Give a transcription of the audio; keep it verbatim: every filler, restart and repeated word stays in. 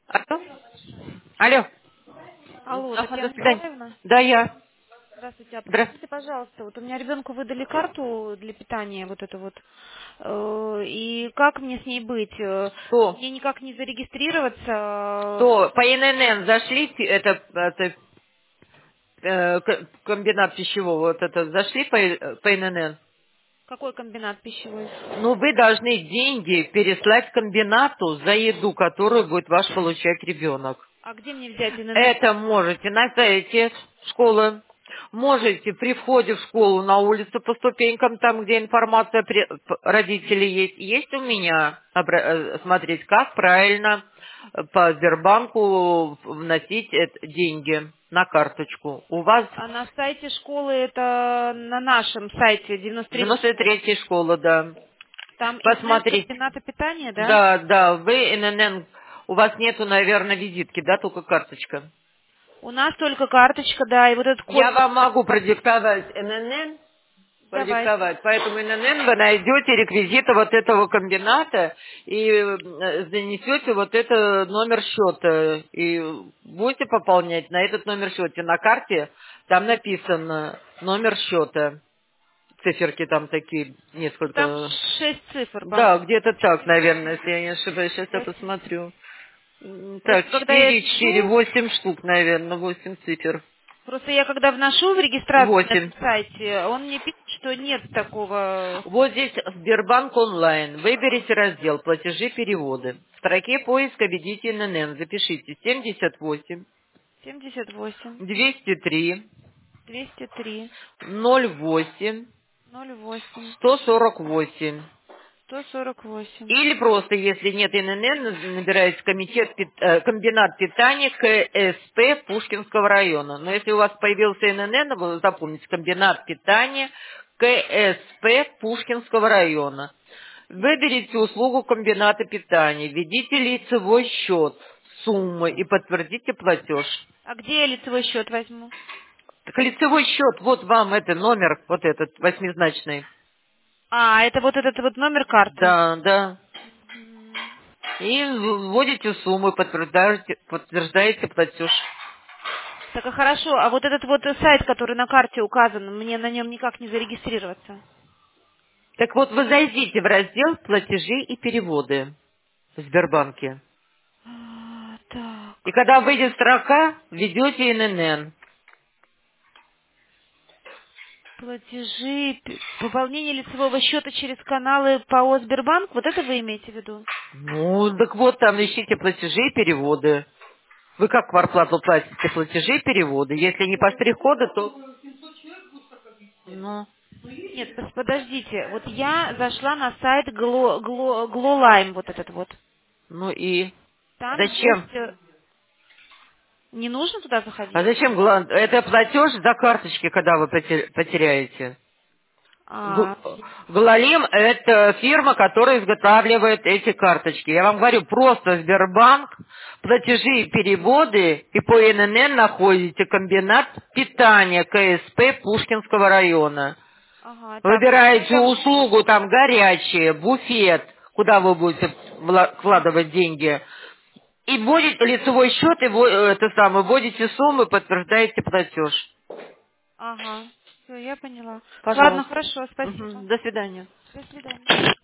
Алло? Алло. Алло, Ага, до Татьяна свидания. Николаевна? Да, я. Здравствуйте. А Здравствуйте. подскажите, пожалуйста, вот у меня ребенку выдали карту для питания, вот эту вот, э, и как мне с ней быть? Э, Что? Мне никак не зарегистрироваться. Что? По Н Н Н зашли, пи- это, это э, к- комбинат пищевого, вот это, зашли по, э, по Н Н Н? Какой комбинат пищевой? Ну, вы должны деньги переслать комбинату за еду, которую будет ваш получать ребенок. А где мне взять Н Н Н? Это можете на сайте школы, можете при входе в школу на улицу по ступенькам, там, где информация при- п- родителей есть. Есть у меня обра- э, смотреть, как правильно э, по Сбербанку вносить эт- деньги на карточку. У вас А на сайте школы, это на нашем сайте, девяносто третья девяносто школа. третья школа, да. Там Н Н Н Посмотрите. комбината питания, да? Да, да, вы Н Н Н, у вас нету, наверное, визитки, да, только карточка. У нас только карточка, да, и вот этот Я код вам надо могу вводить. продиктовать Н Н Н, Давайте. продиктовать. Поэтому Н Н Н вы найдете реквизиты вот этого комбината и э, занесете вот это номер счета. И будете пополнять на этот номер счета. На карте там написано номер счета. Циферки там такие, Там несколько. шесть цифр, Да, по-моему. где-то так, Четыре, наверное, восемь, если я не ошибаюсь. Сейчас я восемь. посмотрю. М, Так, Просто когда я четыре, четыре, пишу, восемь штук, наверное, восемь цифр. просто я когда вношу в регистрацию на Восемь. этом сайте, он мне пишет, что нет такого Вот здесь Сбербанк онлайн. Выберите раздел «Платежи, переводы». В строке поиска введите Н Н Н. Запишите семьдесят восемь, семьдесят восемь, двести три, двести три, ноль восемь, ноль восемь, сто сорок восемь. сто сорок восемь. Или просто, если нет Н Н Н, набираете комитет, пит- э, комбинат питания К С П Пушкинского района. Но если у вас появился Н Н Н, вы запомните, комбинат питания К С П Пушкинского района. Выберите услугу комбината питания, введите лицевой счет, суммы и подтвердите платеж. А где я лицевой счет возьму? Так лицевой счет, вот вам это номер, вот этот восьмизначный. А, это вот этот вот номер карты. Да, да. Мгм. И вводите сумму, подтверждаете, подтверждаете платеж. Так, а хорошо, а вот этот вот сайт, который на карте указан, мне на нем никак не зарегистрироваться? Так вот, вы зайдите в раздел «Платежи и переводы» в Сбербанке. А, так. И когда выйдет строка, введете Н Н Н. Платежи, п- пополнение лицевого счета через каналы ПАО Сбербанк, вот это вы имеете в виду? Ну, так вот, там ищите платежи и переводы. Вы как квартплату платите? Платежи и переводы. Если не по штрих-коду, то... Ну, Нет, пос- подождите, вот я зашла на сайт Гло, Гло, Глолайм, вот этот вот. ну и... Там Зачем? есть... э, Не нужно туда А заходить? зачем? гла- Это платеж за карточки, когда вы потер- потеряете. Г- А, Глалим– это фирма, которая изготавливает эти карточки. Я вам говорю, просто Сбербанк, платежи и переводы, и по Н Н Н находите комбинат питания К С П Пушкинского района. ага, так, ну Выбираете я... услугу, там горячие, буфет, куда вы будете вла- вкладывать деньги. И вводите лицевой счет, и во- э, это самое, вводите сумму, подтверждаете платеж. Ага, все, я поняла. Ладно, Пожалуйста. хорошо, спасибо. Мгм. До свидания. До свидания.